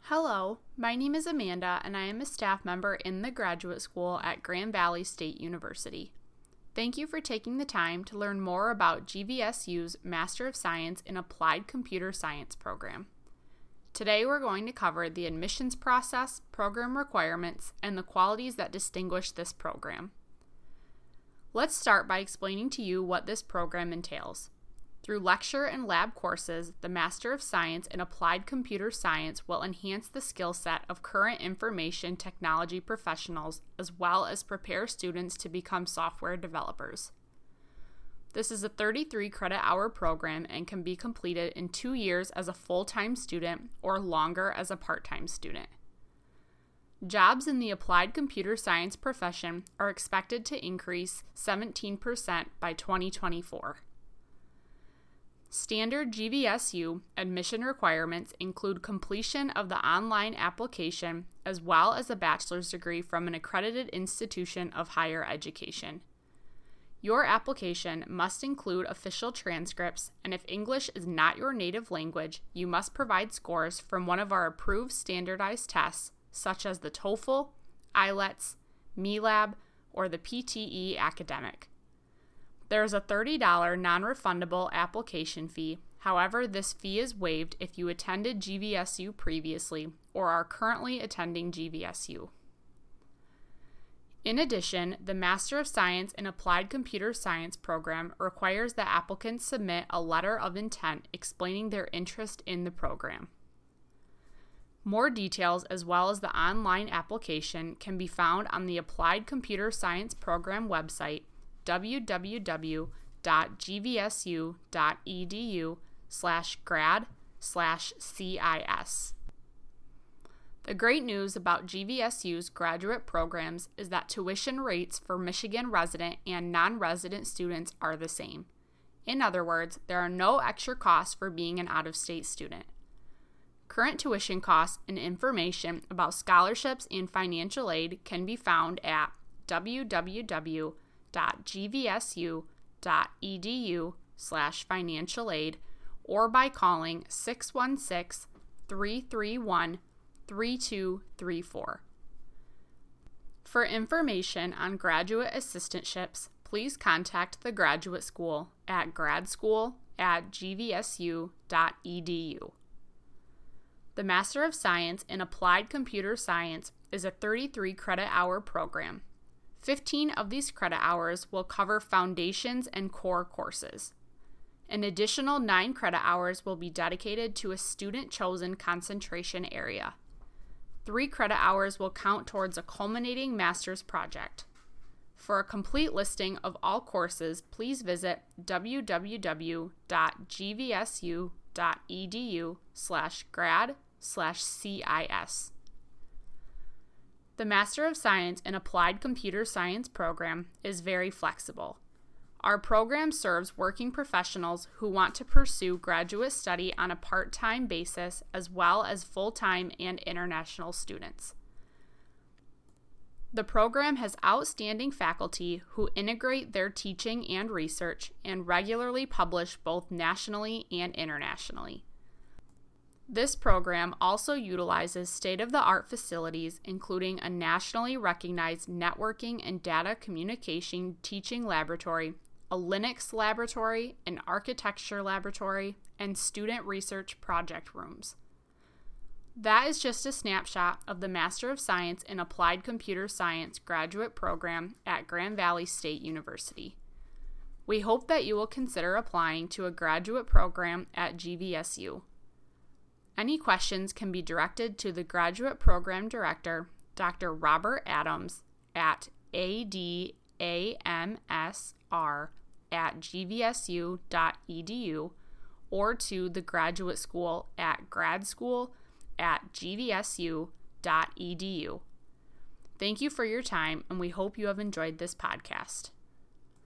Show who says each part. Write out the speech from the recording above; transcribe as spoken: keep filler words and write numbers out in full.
Speaker 1: Hello, my name is Amanda and I am a staff member in the graduate school at Grand Valley State University. Thank you for taking the time to learn more about G V S U's Master of Science in Applied Computer Science program. Today we're going to cover the admissions process, program requirements, and the qualities that distinguish this program. Let's start by explaining to you what this program entails. Through lecture and lab courses, the Master of Science in Applied Computer Science will enhance the skill set of current information technology professionals as well as prepare students to become software developers. This is a thirty-three credit hour program and can be completed in two years as a full-time student or longer as a part-time student. Jobs in the applied computer science profession are expected to increase seventeen percent by twenty twenty-four. Standard G V S U admission requirements include completion of the online application as well as a bachelor's degree from an accredited institution of higher education. Your application must include official transcripts, and if English is not your native language, you must provide scores from one of our approved standardized tests, such as the TOEFL, I E L T S, MELAB, or the P T E Academic. There is a thirty dollars non-refundable application fee. However, this fee is waived if you attended G V S U previously or are currently attending G V S U. In addition, the Master of Science in Applied Computer Science program requires that applicants submit a letter of intent explaining their interest in the program. More details as well as the online application can be found on the Applied Computer Science program website w w w dot g v s u dot e d u slash grad slash C I S. The great news about G V S U's graduate programs is that tuition rates for Michigan resident and non-resident students are the same. In other words, there are no extra costs for being an out-of-state student. Current tuition costs and information about scholarships and financial aid can be found at w w w dot g v s u dot e d u slash financial aid or by calling six one six, three three one, three two three four. For information on graduate assistantships, please contact the graduate school at gradschool at g v s u dot e d u. The Master of Science in Applied Computer Science is a thirty-three credit hour program. fifteen of these credit hours will cover foundations and core courses. An additional nine credit hours will be dedicated to a student-chosen concentration area. Three credit hours will count towards a culminating master's project. For a complete listing of all courses, please visit w w w dot g v s u dot e d u slash grad slash C I S. The Master of Science in Applied Computer Science program is very flexible. Our program serves working professionals who want to pursue graduate study on a part-time basis as well as full-time and international students. The program has outstanding faculty who integrate their teaching and research and regularly publish both nationally and internationally. This program also utilizes state-of-the-art facilities, including a nationally recognized networking and data communication teaching laboratory, a Linux laboratory, an architecture laboratory, and student research project rooms. That is just a snapshot of the Master of Science in Applied Computer Science graduate program at Grand Valley State University. We hope that you will consider applying to a graduate program at G V S U. Any questions can be directed to the Graduate Program Director, Doctor Robert Adams, at a d a m s r at g v s u dot e d u or to the Graduate School at gradschool at g v s u dot e d u. Thank you for your time, and we hope you have enjoyed this podcast.